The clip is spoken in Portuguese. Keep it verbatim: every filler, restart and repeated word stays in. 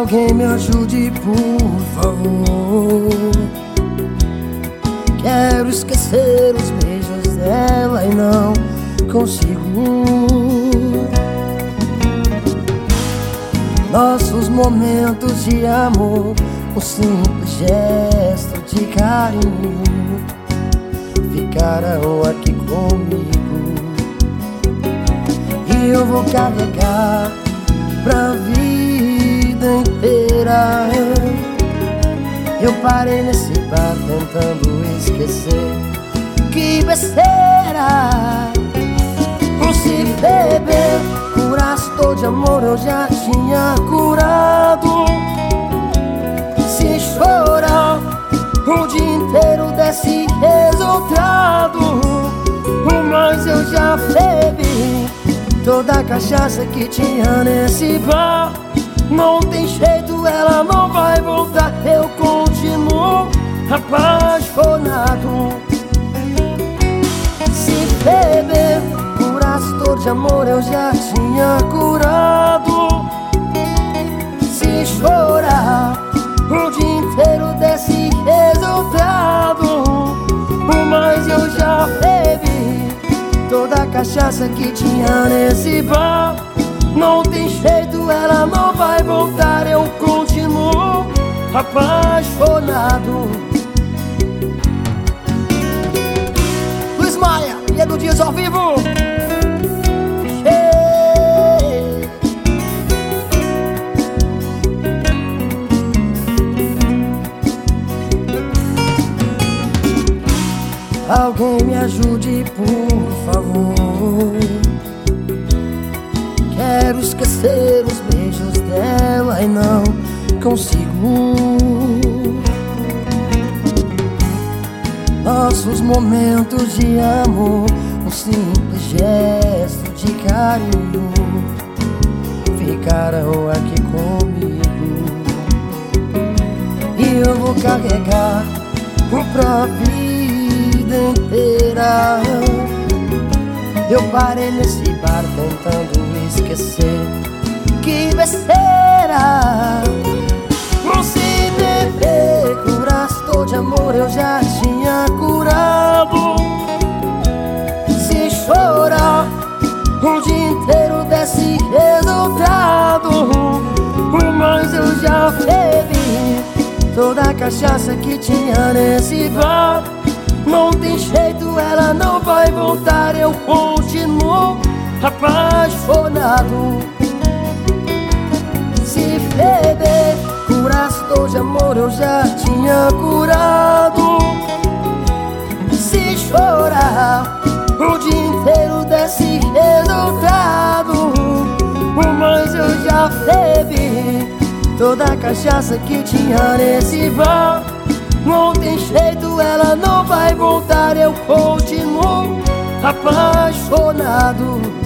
Alguém me ajude, por favor. Quero esquecer os beijos dela e não consigo. Nossos momentos de amor, um simples gesto de carinho, ficaram aqui comigo. E eu vou carregar pra vida inteira. Eu parei nesse bar tentando esquecer. Que besteira! Se beber curasse dor de amor, eu já tinha curado. Se chorar o dia inteiro desse resultado, mas eu já bebi toda a cachaça que tinha nesse bar. Não tem jeito, ela não vai voltar. Eu continuo apaixonado. Se beber curasse dor de amor, eu já tinha curado. Se chorar o dia inteiro desse resultado, mas eu já bebi toda a cachaça que tinha nesse bar. Não tem jeito, ela não vai voltar. Eu continuo apaixonado. Luiz Maia e Edu Dias ao vivo. Alguém me ajude, por favor. Quero esquecer os beijos dela e não consigo. Nossos momentos de amor, um simples gesto de carinho, ficaram aqui comigo. E eu vou carregar pra vida inteira. Eu parei nesse bar tentando esquecer. Que besteira! Se beber curasse dor de amor, eu já tinha curado. Se chorar o dia inteiro desse resultado, mas eu já bebi toda a cachaça que tinha nesse bar. Não tem jeito, ela não vai voltar. Eu continuo apaixonado. Se beber curasse dor de amor, eu já tinha curado. Se chorar o dia inteiro desse resultado, mas eu já bebi toda a cachaça que tinha nesse bar. Não tem jeito, ela não vai voltar. Eu continuo apaixonado.